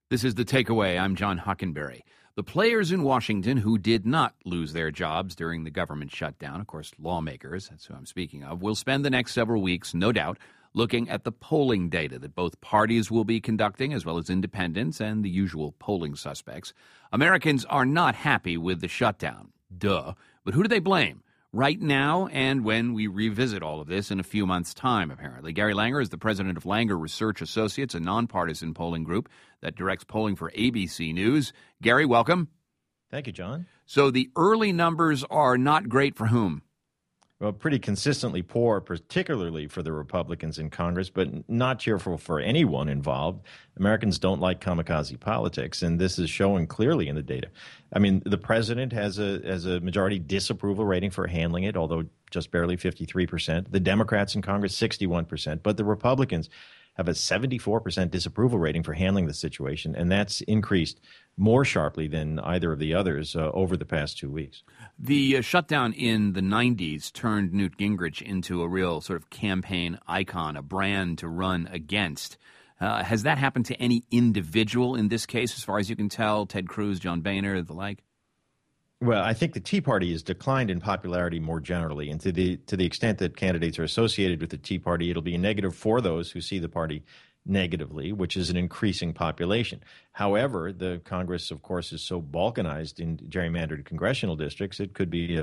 This is The Takeaway. I'm John Hockenberry. The players in Washington who did not lose their jobs during the government shutdown, of course, lawmakers, that's who I'm speaking of, will spend the next several weeks, no doubt, looking at the polling data that both parties will be conducting, as well as independents and the usual polling suspects. Americans are not happy with the shutdown. Duh. But who do they blame? Right now and when we revisit all of this in a few months' time, apparently. Gary Langer is the president of Langer Research Associates, a nonpartisan polling group that directs polling for ABC News. Gary, welcome. Thank you, John. So the early numbers are not great for whom? Well, pretty consistently poor, particularly for the Republicans in Congress, but not cheerful for anyone involved. Americans don't like kamikaze politics, and this is showing clearly in the data. I mean, the president has a majority disapproval rating for handling it, although just barely 53%. The Democrats in Congress, 61%. But the Republicans have a 74% disapproval rating for handling the situation, and that's increased more sharply than either of the others over the past 2 weeks. The shutdown in the 90s turned Newt Gingrich into a real sort of campaign icon, a brand to run against. Has that happened to any individual in this case, as far as you can tell? Ted Cruz, John Boehner, the like? Well, I think the Tea Party has declined in popularity more generally, and to the extent that candidates are associated with the Tea Party, it'll be a negative for those who see the party negatively, which is an increasing population. However, the Congress, of course, is so balkanized in gerrymandered congressional districts, it could be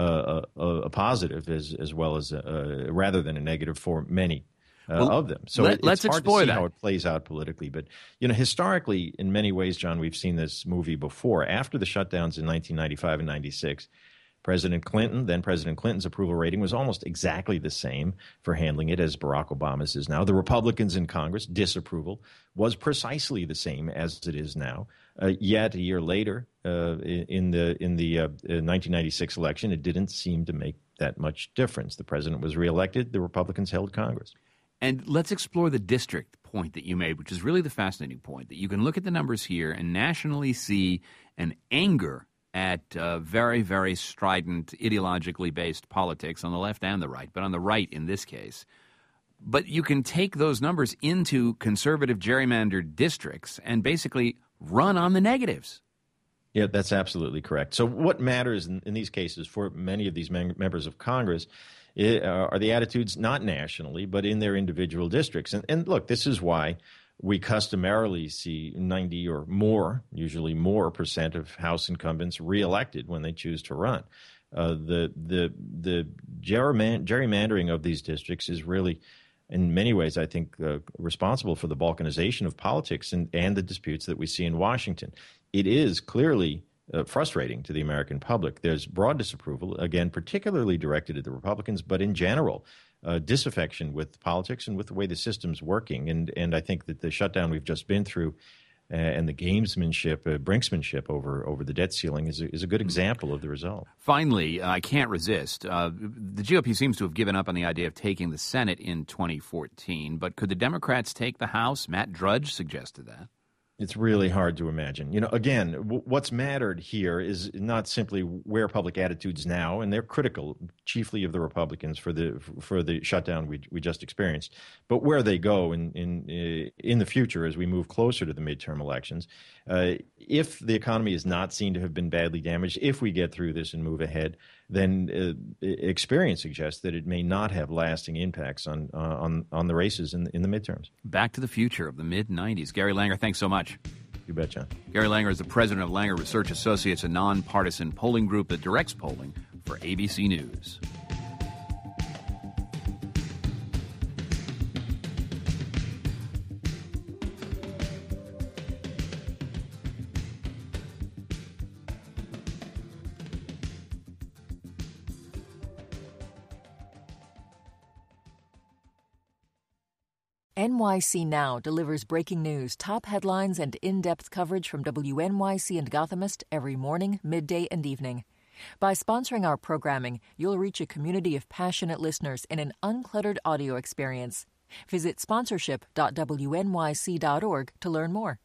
a positive as well as rather than a negative for many of them. So let's it's hard explore to see that. how it plays out politically. But, historically, in many ways, John, we've seen this movie before. After the shutdowns in 1995 and 96, President Clinton, then President Clinton's approval rating was almost exactly the same for handling it as Barack Obama's is now. The Republicans in Congress, disapproval was precisely the same as it is now. Yet a year later, in the 1996 election, it didn't seem to make that much difference. The president was reelected. The Republicans held Congress. And let's explore the district point that you made, which is really the fascinating point, that you can look at the numbers here and nationally see an anger at very, very strident, ideologically based politics on the left and the right, but on the right in this case. But you can take those numbers into conservative gerrymandered districts and basically run on the negatives. Yeah, that's absolutely correct. So what matters in these cases for many of these members of Congress are the attitudes not nationally, but in their individual districts. And look, this is why we customarily see 90 or more, usually more percent of House incumbents reelected when they choose to run. The gerrymandering of these districts is really, in many ways, I think, responsible for the balkanization of politics and the disputes that we see in Washington. It is clearly frustrating to the American public. There's broad disapproval, again, particularly directed at the Republicans, but in general, disaffection with politics and with the way the system's working. And I think that the shutdown we've just been through and the gamesmanship, brinksmanship over the debt ceiling is a good example of the result. Finally, I can't resist. The GOP seems to have given up on the idea of taking the Senate in 2014, but could the Democrats take the House? Matt Drudge suggested that. It's really hard to imagine. Again, what's mattered here is not simply where public attitudes now, and they're critical, chiefly of the Republicans for the shutdown we just experienced, but where they go in the future as we move closer to the midterm elections. If the economy is not seen to have been badly damaged, if we get through this and move ahead, then experience suggests that it may not have lasting impacts on the races in the midterms. Back to the future of the mid-'90s. Gary Langer, thanks so much. You bet, John. Gary Langer is the president of Langer Research Associates, a nonpartisan polling group that directs polling for ABC News. NYC Now delivers breaking news, top headlines, and in-depth coverage from WNYC and Gothamist every morning, midday, and evening. By sponsoring our programming, you'll reach a community of passionate listeners in an uncluttered audio experience. Visit sponsorship.wnyc.org to learn more.